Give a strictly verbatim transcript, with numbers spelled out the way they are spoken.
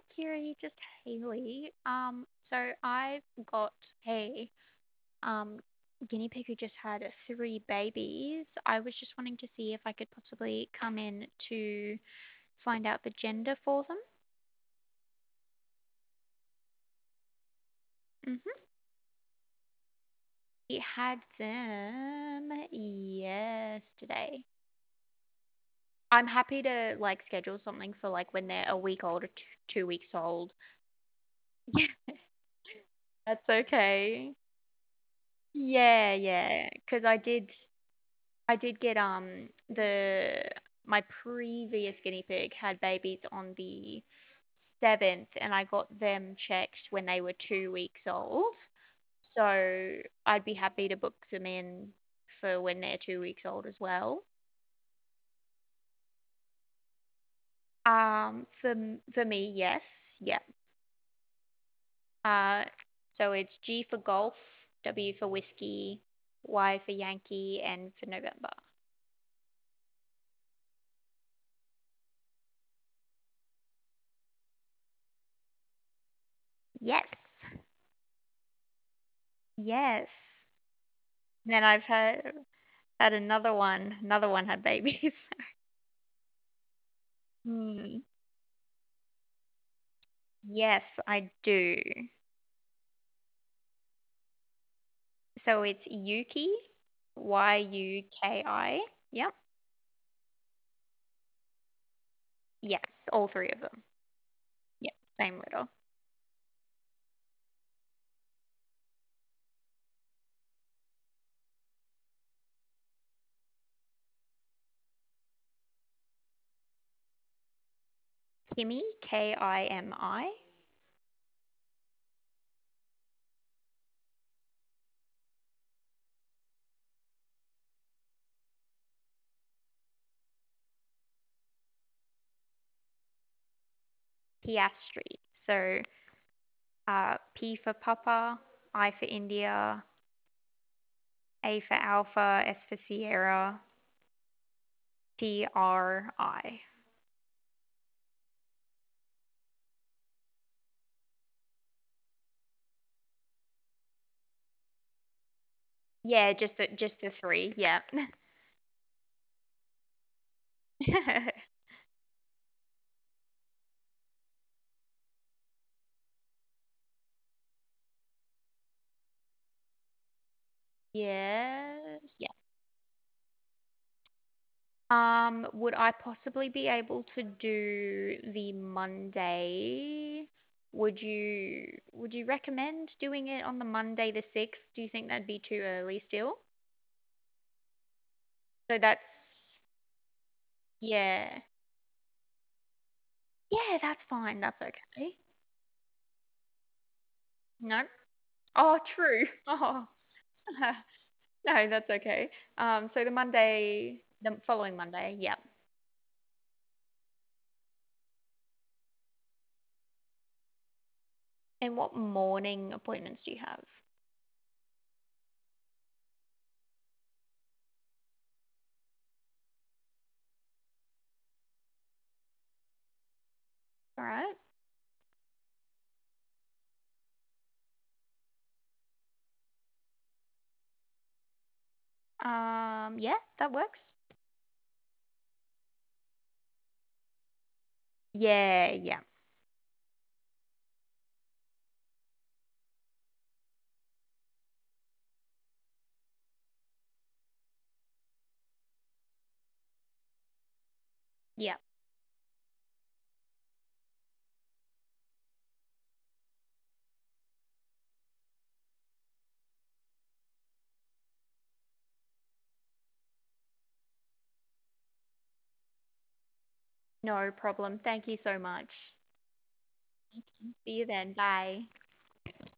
Kiri, just Haley. Um, so I've got a um guinea pig who just had three babies. I was just wanting to see if I could possibly come in to find out the gender for them. Mm-hmm. We had them yesterday. I'm happy to like schedule something for like when they're a week old or two, two weeks old. That's okay. Yeah, yeah, because I did I did get um the my previous guinea pig had babies on the seventh and I got them checked when they were two weeks old. So I'd be happy to book them in for when they're two weeks old as well. Um for m- for me, yes. Yeah. Uh so it's G for golf, W for whiskey, Y for Yankee, and for November. Yes. Yes. Then I've had had another one. Another one had babies. Hmm. Yes, I do. So it's Yuki, Y U K I. Yep. Yes, all three of them. Yep, same letter. Kimi, K I M I. Piastri. So uh, P for Papa, I for India, A for Alpha, S for Sierra, T R I. Yeah, just the just the three. Yeah. Yes. Yeah. Um, would I possibly be able to do the Monday? Would you would you recommend doing it on the Monday the sixth? Do you think that'd be too early still? So that's yeah. Yeah, that's fine. That's okay. No. Oh, true. Oh. No, that's okay. Um, so the Monday, the following Monday, yep. And what morning appointments do you have? All right. Um, yeah, that works. Yeah, yeah, yeah. No problem. Thank you so much. See you then. Bye.